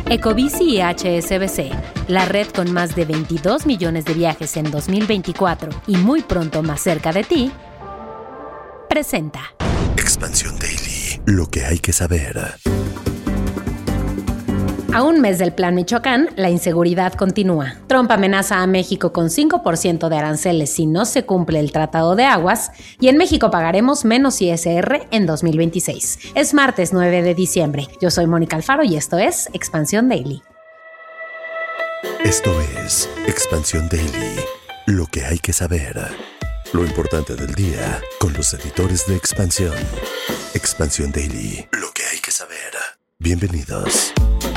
Ecobici y HSBC, la red con más de 22 millones de viajes en 2024 y muy pronto más cerca de ti, presenta Expansión Daily, lo que hay que saber. A un mes del Plan Michoacán, la inseguridad continúa. Trump amenaza a México con 5% de aranceles si no se cumple el Tratado de Aguas y en México pagaremos menos ISR en 2026. Es martes 9 de diciembre. Yo soy Mónica Alfaro y esto es Expansión Daily. Esto es Expansión Daily, lo que hay que saber. Lo importante del día con los editores de Expansión. Expansión Daily, lo que hay que saber. Bienvenidos.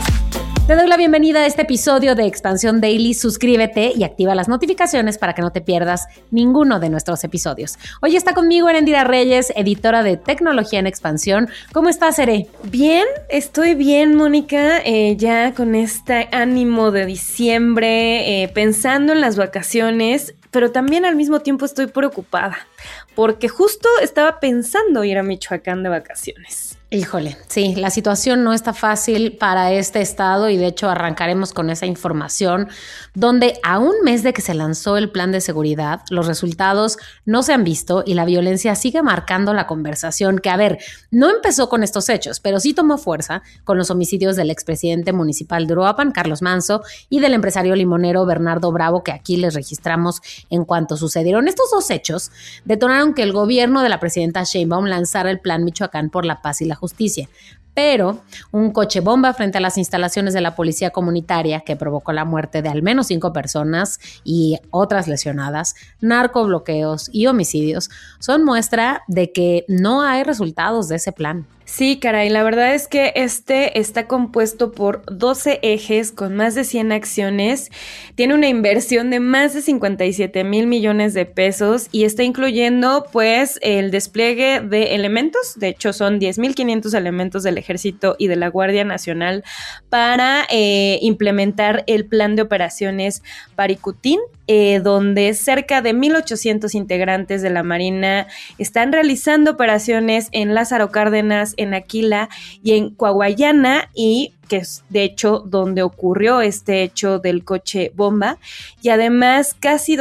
Te doy la bienvenida a este episodio de Expansión Daily. Suscríbete y activa las notificaciones para que no te pierdas ninguno de nuestros episodios. Hoy está conmigo Erendira Reyes, editora de Tecnología en Expansión. ¿Cómo estás, Ere? Bien, estoy bien, Mónica, ya con este ánimo de diciembre, pensando en las vacaciones, pero también al mismo tiempo estoy preocupada, porque justo estaba pensando ir a Michoacán de vacaciones. Híjole, sí, la situación no está fácil para este estado y de hecho arrancaremos con esa información donde a un mes de que se lanzó el plan de seguridad, los resultados no se han visto y la violencia sigue marcando la conversación que, a ver, no empezó con estos hechos, pero sí tomó fuerza con los homicidios del expresidente municipal de Uruapan, Carlos Manzo, y del empresario limonero Bernardo Bravo, que aquí les registramos en cuanto sucedieron. Estos dos hechos detonaron que el gobierno de la presidenta Sheinbaum lanzara el Plan Michoacán por la Paz y la Justicia. Pero un coche bomba frente a las instalaciones de la policía comunitaria que provocó la muerte de al menos 5 personas y otras lesionadas, narcobloqueos y homicidios son muestra de que no hay resultados de ese plan. Sí, caray, la verdad es que este está compuesto por 12 ejes con más de 100 acciones, tiene una inversión de más de 57,000 millones de pesos y está incluyendo pues el despliegue de elementos, de hecho son 10,500 elementos del Ejército y de la Guardia Nacional para implementar el plan de operaciones Paricutín, donde cerca de 1,800 integrantes de la Marina están realizando operaciones en Lázaro Cárdenas, en Aquila y en Coahuayana, y que es de hecho donde ocurrió este hecho del coche bomba, y además casi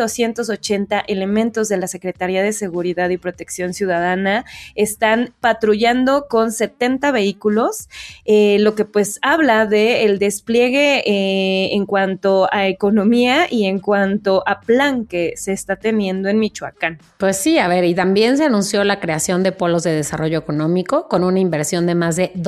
280 elementos de la Secretaría de Seguridad y Protección Ciudadana están patrullando con 70 vehículos, lo que pues habla del despliegue en cuanto a economía y en cuanto a plan que se está teniendo en Michoacán. Pues sí, a ver, y también se anunció la creación de polos de desarrollo económico con una inversión de más de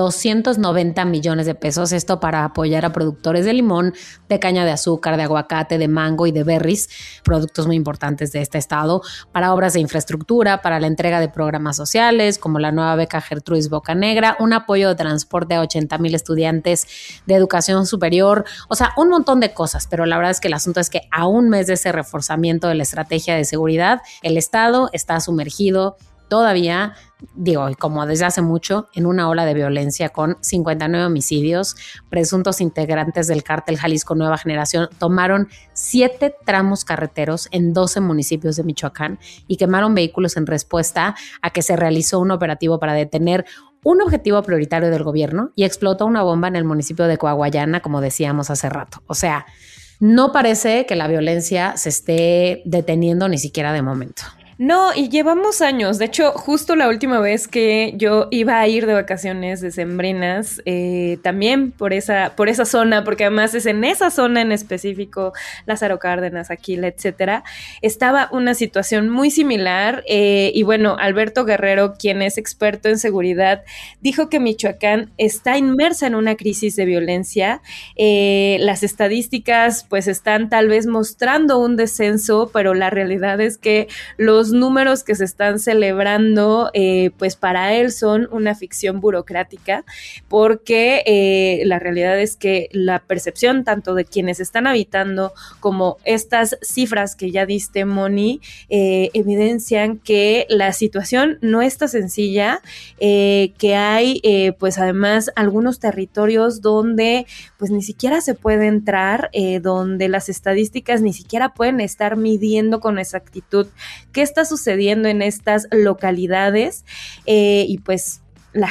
290 millones de pesos, esto para apoyar a productores de limón, de caña de azúcar, de aguacate, de mango y de berries, productos muy importantes de este estado, para obras de infraestructura, para la entrega de programas sociales, como la nueva beca Gertrudis Bocanegra, un apoyo de transporte a 80,000 estudiantes de educación superior, o sea, un montón de cosas, pero la verdad es que el asunto es que a un mes de ese reforzamiento de la estrategia de seguridad, el estado está sumergido todavía, como desde hace mucho, en una ola de violencia con 59 homicidios. Presuntos integrantes del cártel Jalisco Nueva Generación tomaron 7 tramos carreteros en 12 municipios de Michoacán y quemaron vehículos en respuesta a que se realizó un operativo para detener un objetivo prioritario del gobierno y explotó una bomba en el municipio de Coahuayana, como decíamos hace rato. O sea, no parece que la violencia se esté deteniendo ni siquiera de momento. No, y llevamos años. De hecho, justo la última vez que yo iba a ir de vacaciones decembrinas, también por esa zona, porque además es en esa zona en específico, Lázaro Cárdenas, Aquila, etcétera, estaba una situación muy similar. Y bueno, Alberto Guerrero, quien es experto en seguridad, dijo que Michoacán está inmersa en una crisis de violencia. Las estadísticas pues están tal vez mostrando un descenso, pero la realidad es que los números que se están celebrando, pues para él son una ficción burocrática, porque la realidad es que la percepción tanto de quienes están habitando como estas cifras que ya diste, Moni, evidencian que la situación no está sencilla, que hay pues además algunos territorios donde pues ni siquiera se puede entrar, donde las estadísticas ni siquiera pueden estar midiendo con exactitud qué está sucediendo en estas localidades, y pues la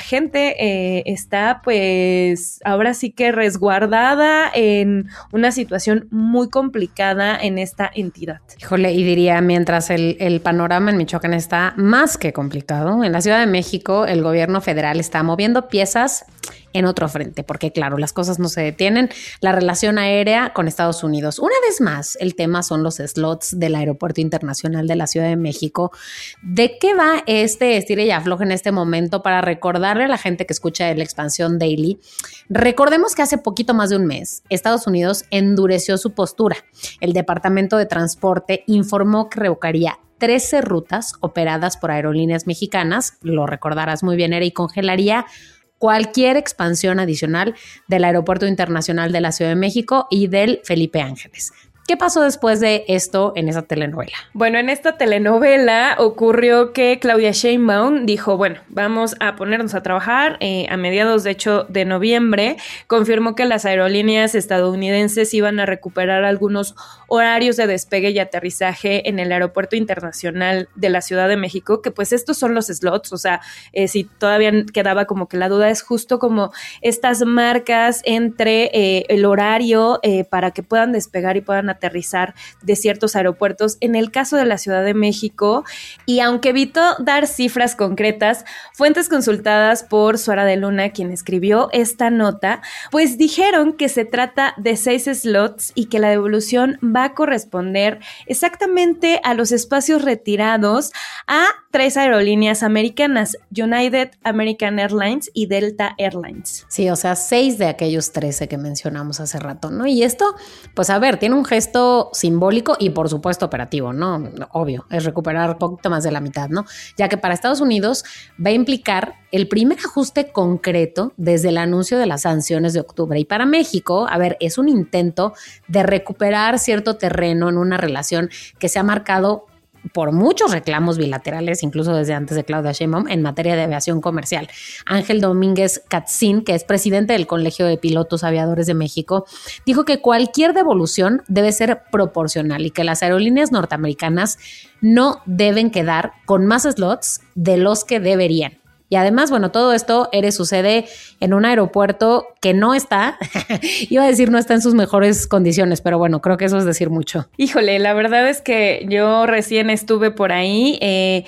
gente está pues ahora sí que resguardada en una situación muy complicada en esta entidad. Híjole, y diría, mientras el panorama en Michoacán está más que complicado, en la Ciudad de México el gobierno federal está moviendo piezas en otro frente, porque claro, las cosas no se detienen. La relación aérea con Estados Unidos. Una vez más, el tema son los slots del Aeropuerto Internacional de la Ciudad de México. ¿De qué va este estira y afloja en este momento? Para recordarle a la gente que escucha la Expansión Daily, recordemos que hace poquito más de un mes, Estados Unidos endureció su postura. El Departamento de Transporte informó que revocaría 13 rutas operadas por aerolíneas mexicanas, lo recordarás muy bien, Ere, y congelaría cualquier expansión adicional del Aeropuerto Internacional de la Ciudad de México y del Felipe Ángeles. ¿Qué pasó después de esto en esa telenovela? Bueno, en esta telenovela ocurrió que Claudia Sheinbaum dijo, bueno, vamos a ponernos a trabajar. A mediados, de hecho, de noviembre, confirmó que las aerolíneas estadounidenses iban a recuperar algunos horarios de despegue y aterrizaje en el Aeropuerto Internacional de la Ciudad de México, que pues estos son los slots, o sea, si todavía quedaba como que la duda, es justo como estas marcas entre el horario para que puedan despegar y puedan aterrizar de ciertos aeropuertos. En el caso de la Ciudad de México, y aunque evitó dar cifras concretas, fuentes consultadas por Suara de Luna, quien escribió esta nota, pues dijeron que se trata de 6 slots y que la devolución va a corresponder exactamente a los espacios retirados a 3 aerolíneas americanas: United, American Airlines y Delta Airlines. Sí, o sea, 6 de aquellos 13 que mencionamos hace rato, ¿no? Y esto, pues a ver, tiene un gesto simbólico y por supuesto operativo, ¿no? Obvio, es recuperar poquito más de la mitad, ¿no? Ya que para Estados Unidos va a implicar el primer ajuste concreto desde el anuncio de las sanciones de octubre. Y para México, a ver, es un intento de recuperar cierto terreno en una relación que se ha marcado por muchos reclamos bilaterales, incluso desde antes de Claudia Sheinbaum, en materia de aviación comercial. Ángel Domínguez Catzín, que es presidente del Colegio de Pilotos Aviadores de México, dijo que cualquier devolución debe ser proporcional y que las aerolíneas norteamericanas no deben quedar con más slots de los que deberían. Y además, bueno, todo esto sucede en un aeropuerto que no está, iba a decir no está en sus mejores condiciones, pero bueno, creo que eso es decir mucho. Híjole, la verdad es que yo recién estuve por ahí,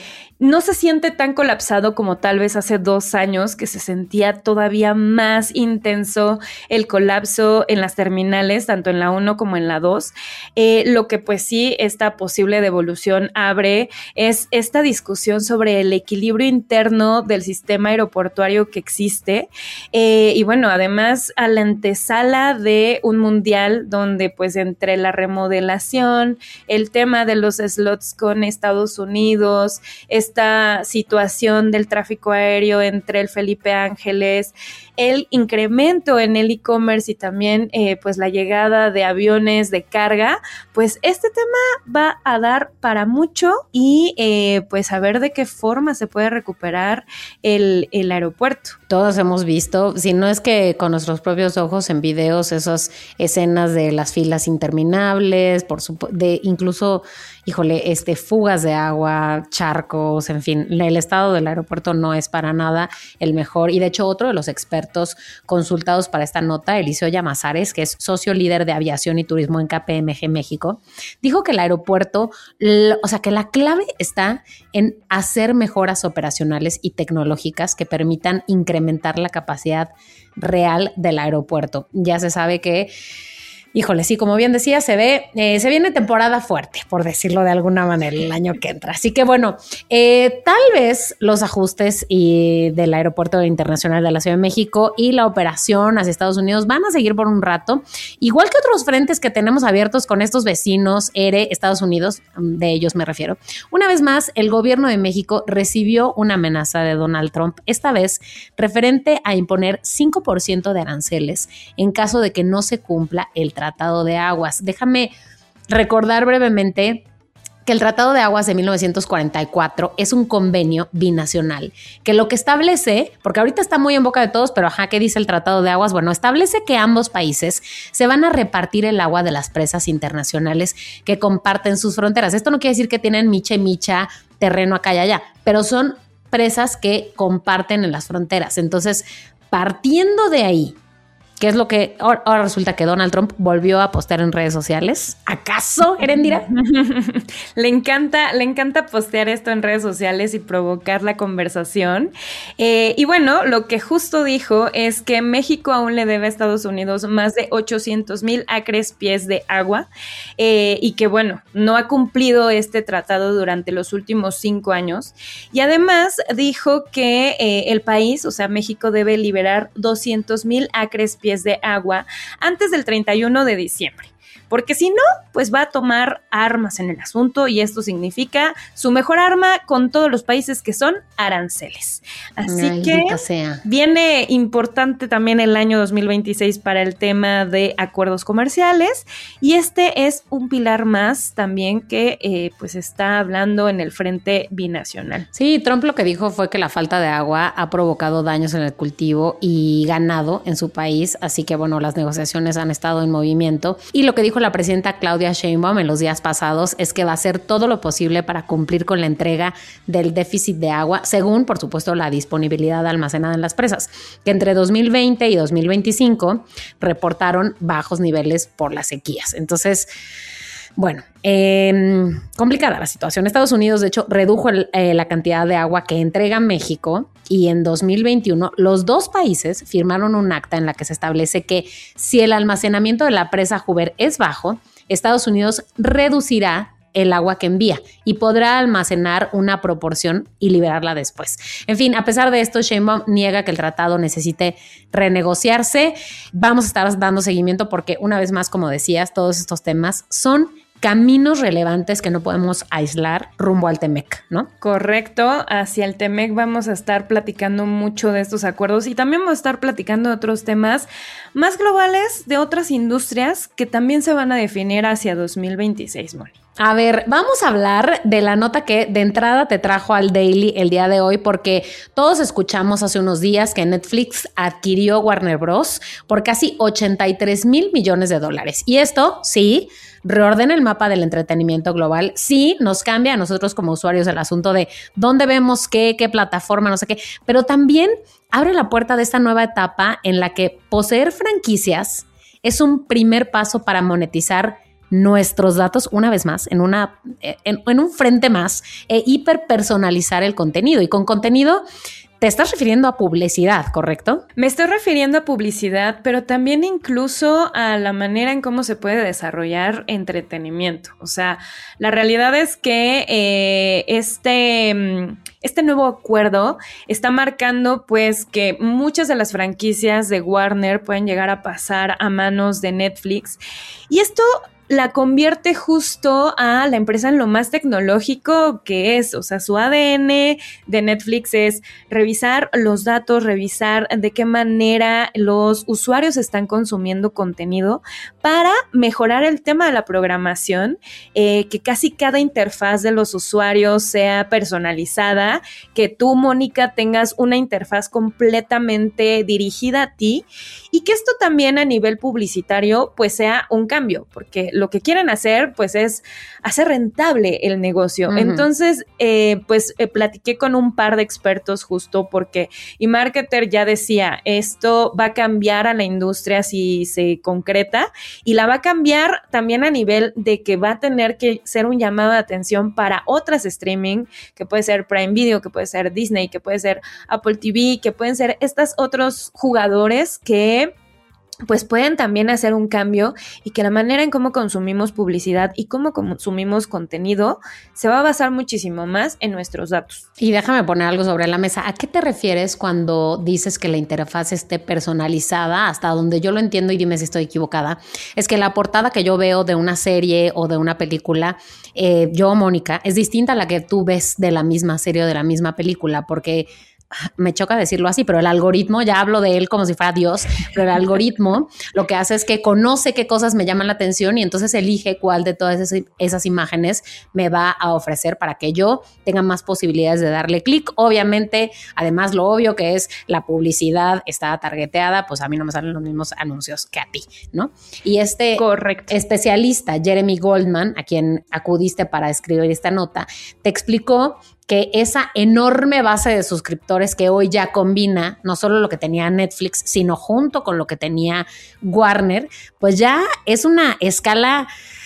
no se siente tan colapsado como tal vez hace 2 años, que se sentía todavía más intenso el colapso en las terminales, tanto en la 1 como en la 2. Lo que pues sí, esta posible devolución abre es esta discusión sobre el equilibrio interno del sistema aeroportuario que existe. Y bueno, además a la antesala de un mundial donde pues entre la remodelación, el tema de los slots con Estados Unidos, esta situación del tráfico aéreo entre el Felipe Ángeles, el incremento en el e-commerce y también pues la llegada de aviones de carga, pues este tema va a dar para mucho y pues a ver de qué forma se puede recuperar el aeropuerto. Todos hemos visto, si no es que con nuestros propios ojos en videos, esas escenas de las filas interminables, de incluso, híjole, fugas de agua, charcos, en fin, el estado del aeropuerto no es para nada el mejor. Y de hecho, otro de los expertos consultados para esta nota, Eliseo Llamazares, que es socio líder de aviación y turismo en KPMG México, dijo que el aeropuerto, o sea, que la clave está en hacer mejoras operacionales y tecnológicas que permitan incrementar la capacidad real del aeropuerto. Ya se sabe que, híjole, sí, como bien decía, se viene temporada fuerte, por decirlo de alguna manera, el año que entra. Así que bueno, tal vez los ajustes del Aeropuerto Internacional de la Ciudad de México y la operación hacia Estados Unidos van a seguir por un rato, igual que otros frentes que tenemos abiertos con estos vecinos, Estados Unidos, de ellos me refiero. Una vez más, el gobierno de México recibió una amenaza de Donald Trump, esta vez referente a imponer 5% de aranceles en caso de que no se cumpla el Tratado de Aguas. Déjame recordar brevemente que el Tratado de Aguas de 1944 es un convenio binacional que lo que establece, porque ahorita está muy en boca de todos, pero ¿qué dice el Tratado de Aguas? Bueno, establece que ambos países se van a repartir el agua de las presas internacionales que comparten sus fronteras. Esto no quiere decir que tienen micha y micha terreno acá y allá, pero son presas que comparten en las fronteras. Entonces, partiendo de ahí, ¿qué es lo que ahora resulta que Donald Trump volvió a postear en redes sociales? ¿Acaso, Erendira? Le encanta postear esto en redes sociales y provocar la conversación. Y bueno, lo que justo dijo es que México aún le debe a Estados Unidos más de 800,000 acres pies de agua y que, bueno, no ha cumplido este tratado durante los últimos 5 años. Y además dijo que el país, o sea, México, debe liberar 200,000 acres pies de agua antes del 31 de diciembre. Porque si no, pues va a tomar armas en el asunto y esto significa su mejor arma con todos los países que son aranceles. Así que viene importante también el año 2026 para el tema de acuerdos comerciales y este es un pilar más también que pues está hablando en el frente binacional. Sí, Trump lo que dijo fue que la falta de agua ha provocado daños en el cultivo y ganado en su país, así que bueno, las negociaciones han estado en movimiento y lo que dijo la presidenta Claudia Sheinbaum en los días pasados es que va a hacer todo lo posible para cumplir con la entrega del déficit de agua, según, por supuesto, la disponibilidad almacenada en las presas, que entre 2020 y 2025 reportaron bajos niveles por las sequías. Entonces, bueno, complicada la situación. Estados Unidos, de hecho, redujo la cantidad de agua que entrega México y en 2021 los dos países firmaron un acta en la que se establece que si el almacenamiento de la presa Hoover es bajo, Estados Unidos reducirá el agua que envía y podrá almacenar una proporción y liberarla después. En fin, a pesar de esto, Sheinbaum niega que el tratado necesite renegociarse. Vamos a estar dando seguimiento porque, una vez más, como decías, todos estos temas son caminos relevantes que no podemos aislar rumbo al TEMEC, ¿no? Correcto, hacia el TEMEC vamos a estar platicando mucho de estos acuerdos y también vamos a estar platicando de otros temas más globales de otras industrias que también se van a definir hacia 2026, Moni. A ver, vamos a hablar de la nota que de entrada te trajo al Daily el día de hoy porque todos escuchamos hace unos días que Netflix adquirió Warner Bros. Por casi $83,000 millones. Y esto, sí, reordena el mapa del entretenimiento global, sí, nos cambia a nosotros como usuarios el asunto de dónde vemos qué plataforma, no sé qué, pero también abre la puerta de esta nueva etapa en la que poseer franquicias es un primer paso para monetizar nuestros datos, una vez más, en un frente más, hiperpersonalizar el contenido. Y con contenido te estás refiriendo a publicidad, ¿correcto? Me estoy refiriendo a publicidad, pero también incluso a la manera en cómo se puede desarrollar entretenimiento. O sea, la realidad es que este nuevo acuerdo está marcando pues que muchas de las franquicias de Warner pueden llegar a pasar a manos de Netflix y esto la convierte justo a la empresa en lo más tecnológico que es, o sea, su ADN de Netflix es revisar los datos, revisar de qué manera los usuarios están consumiendo contenido para mejorar el tema de la programación, que casi cada interfaz de los usuarios sea personalizada, que tú, Mónica, tengas una interfaz completamente dirigida a ti y que esto también a nivel publicitario pues sea un cambio, porque lo que quieren hacer pues es hacer rentable el negocio. Uh-huh. Entonces platiqué con un par de expertos justo porque eMarketer ya decía esto va a cambiar a la industria si se concreta y la va a cambiar también a nivel de que va a tener que ser un llamado de atención para otras streaming que puede ser Prime Video, que puede ser Disney, que puede ser Apple TV, que pueden ser estos otros jugadores que pues pueden también hacer un cambio y que la manera en cómo consumimos publicidad y cómo consumimos contenido se va a basar muchísimo más en nuestros datos. Y déjame poner algo sobre la mesa. ¿A qué te refieres cuando dices que la interfaz esté personalizada? Hasta donde yo lo entiendo, y dime si estoy equivocada, es que la portada que yo veo de una serie o de una película, yo, Mónica, es distinta a la que tú ves de la misma serie o de la misma película, porque me choca decirlo así, pero el algoritmo, ya hablo de él como si fuera Dios, pero el algoritmo lo que hace es que conoce qué cosas me llaman la atención y entonces elige cuál de todas esas imágenes me va a ofrecer para que yo tenga más posibilidades de darle clic. Obviamente, además lo obvio que es la publicidad está targeteada, pues a mí no me salen los mismos anuncios que a ti, ¿no? Y este Correcto. Especialista, Jeremy Goldman, a quien acudiste para escribir esta nota, te explicó que esa enorme base de suscriptores que hoy ya combina no solo lo que tenía Netflix, sino junto con lo que tenía Warner, pues ya es una escala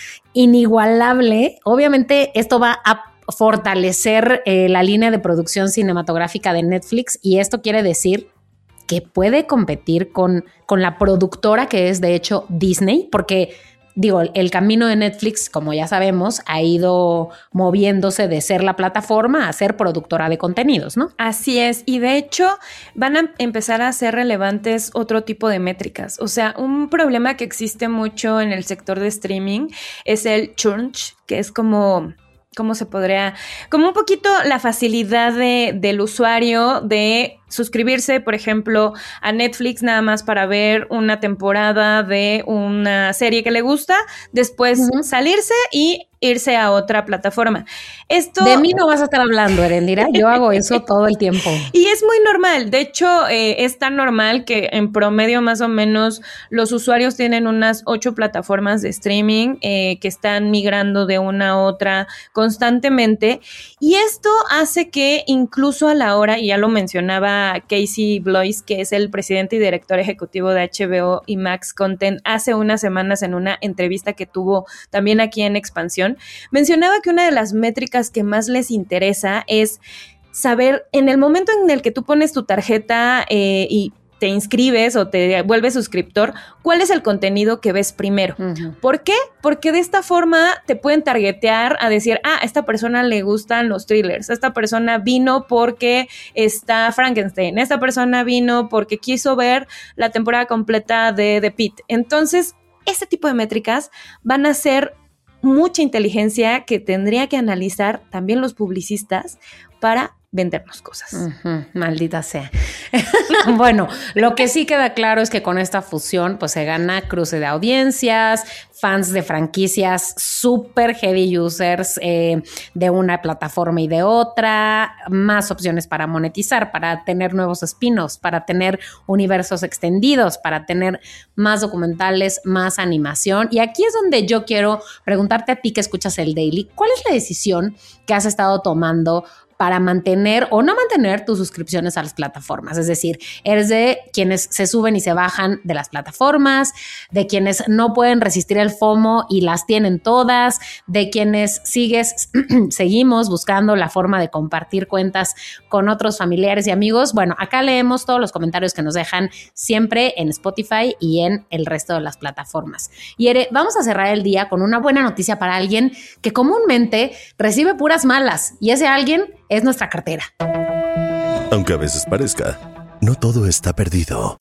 inigualable. Obviamente esto va a fortalecer la línea de producción cinematográfica de Netflix, y esto quiere decir que puede competir con la productora que es de hecho Disney, porque digo, el camino de Netflix, como ya sabemos, ha ido moviéndose de ser la plataforma a ser productora de contenidos, ¿no? Así es, y de hecho van a empezar a ser relevantes otro tipo de métricas. O sea, un problema que existe mucho en el sector de streaming es el churn, que es como... ¿Cómo se podría? Como un poquito la facilidad del usuario de suscribirse, por ejemplo, a Netflix nada más para ver una temporada de una serie que le gusta, después salirse y irse a otra plataforma. Esto... De mí no vas a estar hablando, Erendira, yo hago eso todo el tiempo. Y es muy normal, de hecho es tan normal que en promedio más o menos los usuarios tienen unas 8 plataformas de streaming que están migrando de una a otra constantemente, y esto hace que incluso a la hora, y ya lo mencionaba Casey Bloys, que es el presidente y director ejecutivo de HBO y Max Content, hace unas semanas en una entrevista que tuvo también aquí en Expansión, mencionaba que una de las métricas que más les interesa es saber, en el momento en el que tú pones tu tarjeta y te inscribes o te vuelves suscriptor, ¿cuál es el contenido que ves primero? ¿Por qué? Porque de esta forma te pueden targetear a decir, a esta persona le gustan los thrillers, esta persona vino porque está Frankenstein, esta persona vino porque quiso ver la temporada completa de The Pitt. Entonces, este tipo de métricas van a ser mucha inteligencia que tendría que analizar también los publicistas para vendernos cosas. Maldita sea. Bueno, lo que sí queda claro es que con esta fusión pues se gana cruce de audiencias, fans de franquicias super heavy users de una plataforma y de otra, más opciones para monetizar, para tener nuevos spin-offs, para tener universos extendidos, para tener más documentales, más animación. Y aquí es donde yo quiero preguntarte a ti que escuchas el Daily, ¿cuál es la decisión que has estado tomando para mantener o no mantener tus suscripciones a las plataformas? Es decir, eres de quienes se suben y se bajan de las plataformas, de quienes no pueden resistir el FOMO y las tienen todas, de quienes seguimos buscando la forma de compartir cuentas con otros familiares y amigos. Bueno, acá leemos todos los comentarios que nos dejan siempre en Spotify y en el resto de las plataformas. Y vamos a cerrar el día con una buena noticia para alguien que comúnmente recibe puras malas, y ese alguien es nuestra cartera. Aunque a veces parezca, no todo está perdido.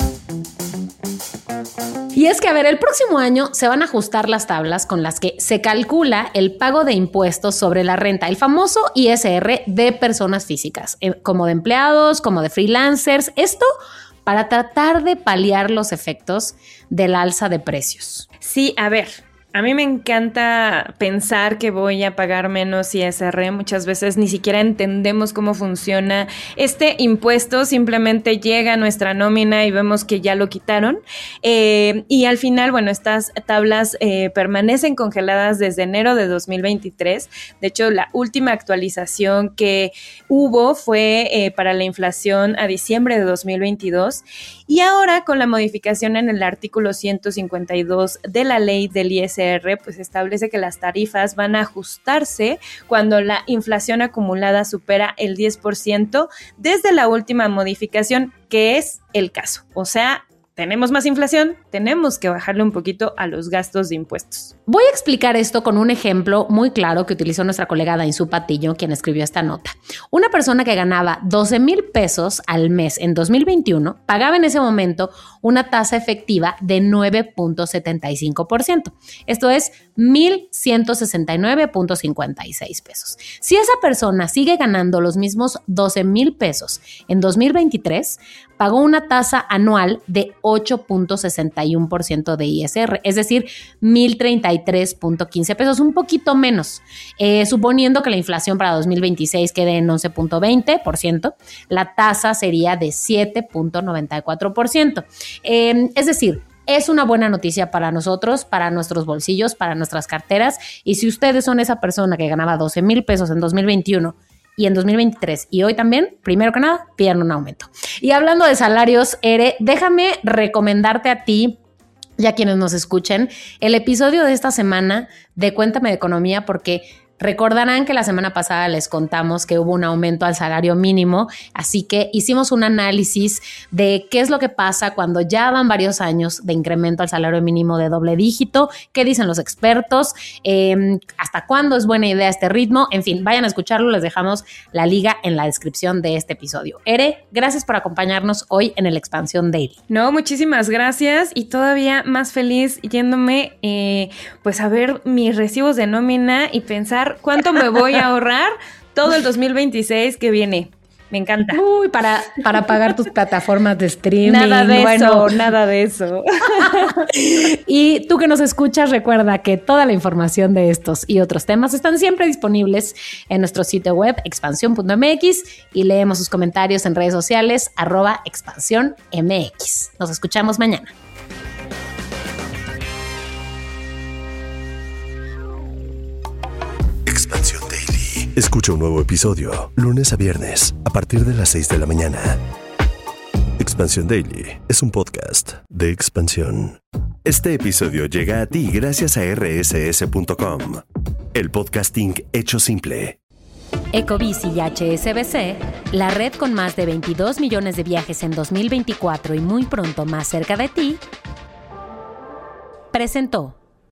Y es que, a ver, el próximo año se van a ajustar las tablas con las que se calcula el pago de impuestos sobre la renta, el famoso ISR de personas físicas, como de empleados, como de freelancers. Esto para tratar de paliar los efectos del alza de precios. Sí, a ver, a mí me encanta pensar que voy a pagar menos ISR. Muchas veces ni siquiera entendemos cómo funciona este impuesto. Simplemente llega a nuestra nómina y vemos que ya lo quitaron. Y al final, bueno, estas tablas permanecen congeladas desde enero de 2023. De hecho, la última actualización que hubo fue para la inflación a diciembre de 2022. Y ahora, con la modificación en el artículo 152 de la ley del ISR, pues establece que las tarifas van a ajustarse cuando la inflación acumulada supera el 10% desde la última modificación, que es el caso. O sea, tenemos más inflación, tenemos que bajarle un poquito a los gastos de impuestos. Voy a explicar esto con un ejemplo muy claro que utilizó nuestra colega Dainzú Patiño, quien escribió esta nota. Una persona que ganaba 12,000 pesos al mes en 2021 pagaba en ese momento una tasa efectiva de 9.75%. Esto es 1,169.56 pesos. Si esa persona sigue ganando los mismos 12,000 pesos en 2023, pagó una tasa anual de 8.61% de ISR, es decir, 1,033.15 pesos, un poquito menos. Suponiendo que la inflación para 2026 quede en 11.20%, la tasa sería de 7.94%. Es decir, es una buena noticia para nosotros, para nuestros bolsillos, para nuestras carteras. Y si ustedes son esa persona que ganaba 12,000 pesos en 2021 y en 2023 y hoy también, primero que nada, piden un aumento. Y hablando de salarios, Ere, déjame recomendarte a ti y a quienes nos escuchen el episodio de esta semana de Cuéntame de Economía, porque recordarán que la semana pasada les contamos que hubo un aumento al salario mínimo, así que hicimos un análisis de qué es lo que pasa cuando ya van varios años de incremento al salario mínimo de doble dígito, qué dicen los expertos, hasta cuándo es buena idea este ritmo, en fin, vayan a escucharlo, les dejamos la liga en la descripción de este episodio. Ere, gracias por acompañarnos hoy en el Expansión Daily. No, muchísimas gracias y todavía más feliz yéndome pues a ver mis recibos de nómina y pensar cuánto me voy a ahorrar todo el 2026 que viene. Me encanta. Uy, para pagar tus plataformas de streaming. Nada de eso. Y tú que nos escuchas, recuerda que toda la información de estos y otros temas están siempre disponibles en nuestro sitio web expansión.mx y leemos sus comentarios en redes sociales @expansiónmx. Nos escuchamos mañana. Expansión Daily. Escucha un nuevo episodio lunes a viernes a partir de las 6 de la mañana. Expansión Daily es un podcast de Expansión. Este episodio llega a ti gracias a rss.com, el podcasting hecho simple. Ecobici y HSBC, la red con más de 22 millones de viajes en 2024 y muy pronto más cerca de ti, presentó.